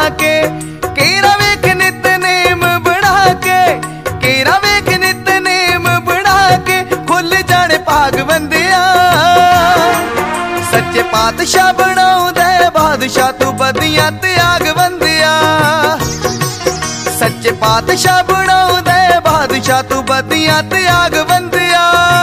के, केरा वेख नितनेम बढ़ा के, केरा वेख नितनेम बढ़ा के, खुल जाने भाग बंदिया। सच्चे पातशाह बनाऊ दे बादशाह तू बदियां त्याग बंदिया। सच्चे पातशाह बनाऊ दे बादशाह तू बदियां त्याग बंदिया।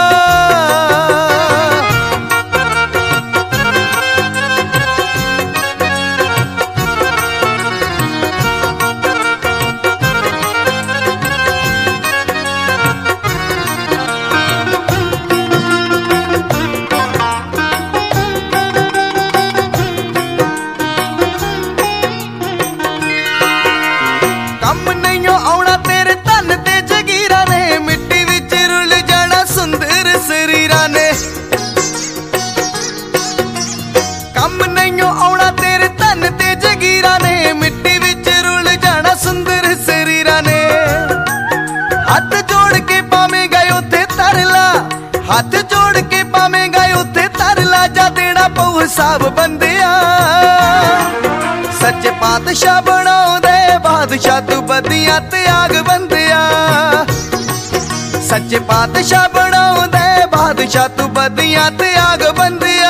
कम नहीं आउना तेरे तन ते जगीरा ने, मिट्टी विच रुल जाना सुंदर शरीरा ने। कम नहीं आउना तेरे तन ते जगीरा ने, मिट्टी विच रुल जाना सुंदर शरीरा ने। हाथ जोड़ के पावेंगा उथे तरला, हाथ जोड़ के पावेंगा उथे तरला, जा देना पऊ हिसाब बंदिया। सच्चे पातशाह बनाओ दे बादशाह तू बदियां त्याग बंदिया। सच्चे पातशाह बनाओ दे बादशाह तू बदियां त्याग बंदिया।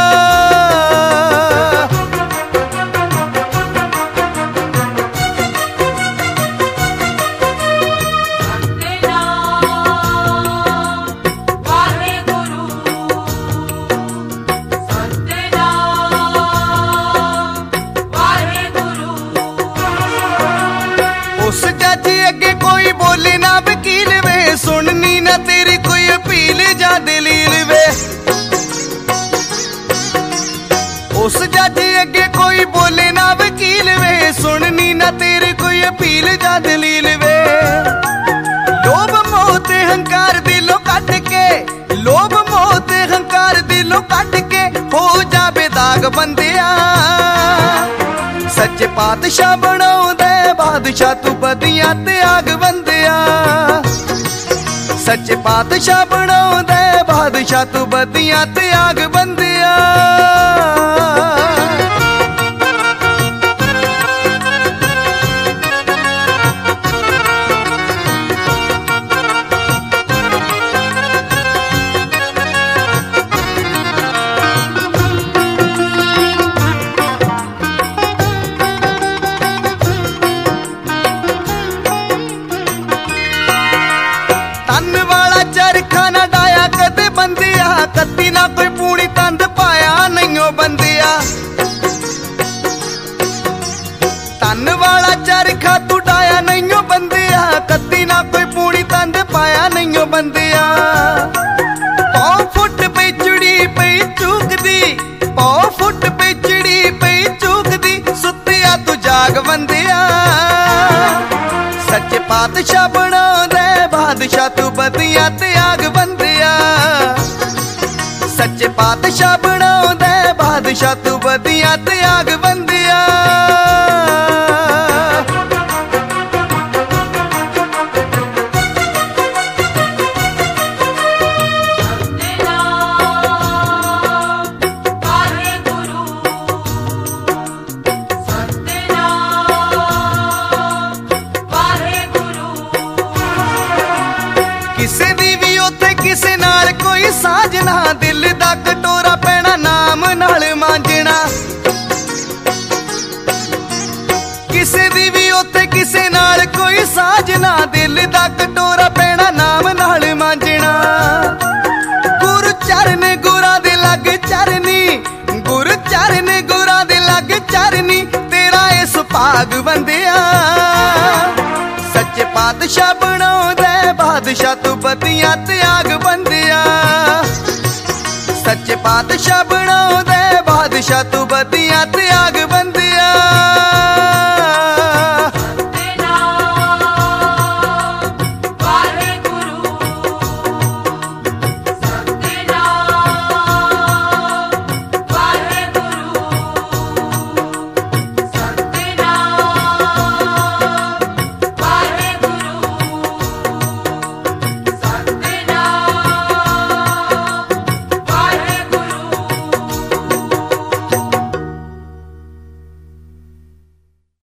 उस जज अगे कोई बोले ना वकील वे, सुननी ना तेरी कोई अपील जा दलील वे। उस जज अगे कोई बोले ना वकील वे, सुननी ना तेरी कोई अपील जा दलील वे। लोभ मोह ते हंकार दिलों कट के, लोभ मोह ते हंकार दिलों कट के, हो जावे दाग बंदिया। सच्चे पातशाह बनाओ दे बादशाह तू बदियां त्याग बंदिया। सच्चे पातशाह बनाओ दे बादशाह तू बदियां त्याग बंदिया। तन वाला चरखा ना डाया कदे बंदिया, कत्ती ना कोई पूरी तंद पाया नहीं बंदिया। तन वाला चरखा तू डाया नहीं बंदिया, कत्ती ना कोई पूरी तंद पाया नहीं बंदिया। 100 फुट पे चुड़ी पे चूकदी, 100 फुट पे चिड़ी पे चूकदी, सुतिया तू जाग बंदिया। सच्चे पातशाह बनाओ दे बादशाह तू बदियां त्याग बंदिया। सच्चे पातशाह बनाओ दे बादशाह तू बदियां त्याग बंदिया। किसे दी भी उथे किसे नाल कोई साजना, दिल दा कटोरा पैना नाम नाल मांजना। किसे दी भी उथे किसे नाल कोई साजना, दिल दा कटोरा पैना नाम नाल मांजना। गुरु चरण गुरा दे लग चरनी, गुरु चरण गुरा दे लग चरनी, तेरा इस भाग बंदिया। सच्चे पातशाह बनाओ दे बादशाह तू बदियां त्याग बंदिया। सच्चे पातशाह बनाओ दे बादशाह तू बदियां त्याग बंदिया।